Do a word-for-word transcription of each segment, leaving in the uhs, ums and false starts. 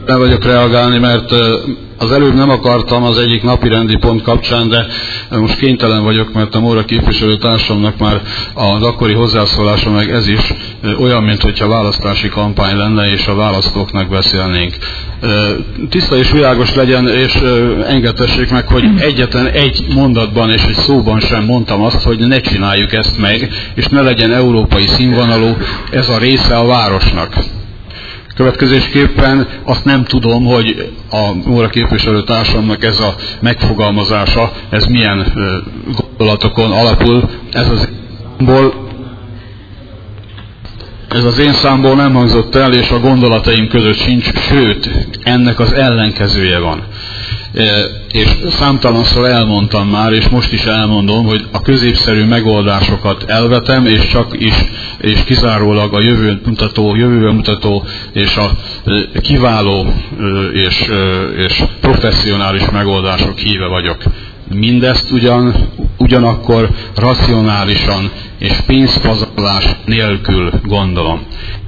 El vagyok reagálni, mert az előbb nem akartam az egyik napirendi pont kapcsán, de most kénytelen vagyok, mert a Móra képviselőtársamnak már az akkori hozzászólása meg ez is olyan, mintha választási kampány lenne, és a választóknak beszélnénk. Tiszta és világos legyen, és engedtessék meg, hogy egyetlen egy mondatban és egy szóban sem mondtam azt, hogy ne csináljuk ezt meg, és ne legyen európai színvonalú ez a része a városnak. Következésképpen azt nem tudom, hogy a Móra képviselőtársamnak ez a megfogalmazása, ez milyen gondolatokon alapul. Ez az számból, ez az én számból nem hangzott el, és a gondolataim között sincs, sőt, ennek az ellenkezője van. És számtalanszor elmondtam már, és most is elmondom, hogy a középszerű megoldásokat elvetem, és csak is, és kizárólag a jövőt mutató, jövőben mutató, és a kiváló és, és professzionális megoldások híve vagyok. Mindezt ugyan, ugyanakkor racionálisan és pénzpazarlás nélkül gondolom.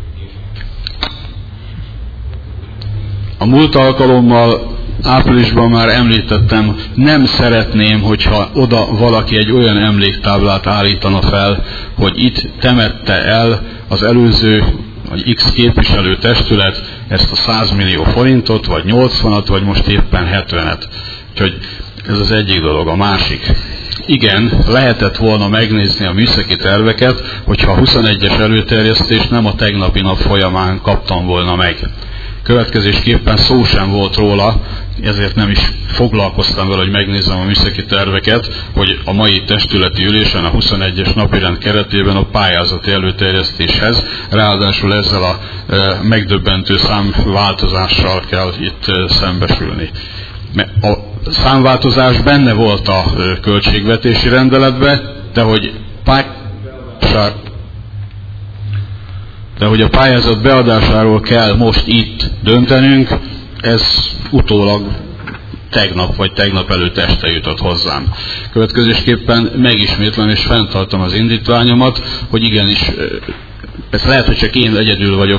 A múlt alkalommal áprilisban már említettem, nem szeretném, hogyha oda valaki egy olyan emléktáblát állítana fel, hogy itt temette el az előző, vagy X képviselő testület ezt a száz millió forintot, vagy nyolcvanat, vagy most éppen hetvenet. Úgyhogy ez az egyik dolog. A másik. Igen, lehetett volna megnézni a műszaki terveket, hogyha a huszonegyes előterjesztést nem a tegnapi nap folyamán kaptam volna meg. Következésképpen szó sem volt róla, ezért nem is foglalkoztam vele, hogy megnézzem a műszaki terveket, hogy a mai testületi ülésen a huszonegyes napirend keretében a pályázati előterjesztéshez, ráadásul ezzel a e, megdöbbentő számváltozással kell itt e, szembesülni. A számváltozás benne volt a e, költségvetési rendeletben, de hogy pályázat De hogy a pályázat beadásáról kell most itt döntenünk, ez utólag tegnap vagy tegnap előtt este jutott hozzám. Következésképpen megismétlem és fenntartom az indítványomat, hogy igenis, ez lehet, hogy csak én egyedül vagyok,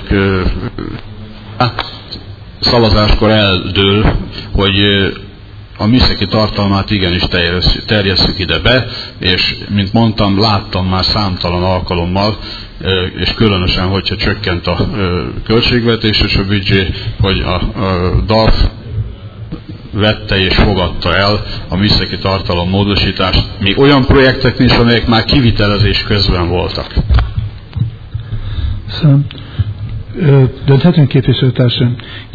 szavazáskor eldől, hogy a műszaki tartalmát igenis terjesszük ide be, és mint mondtam, láttam már számtalan alkalommal, és különösen, hogyha csökkent a költségvetés és a büdzsé, hogy a dé á ef vette és fogadta el a műszaki tartalom módosítást, még olyan projekteknél is, amelyek már kivitelezés közben voltak. Szóval, dönthetünk, képviselőtársam.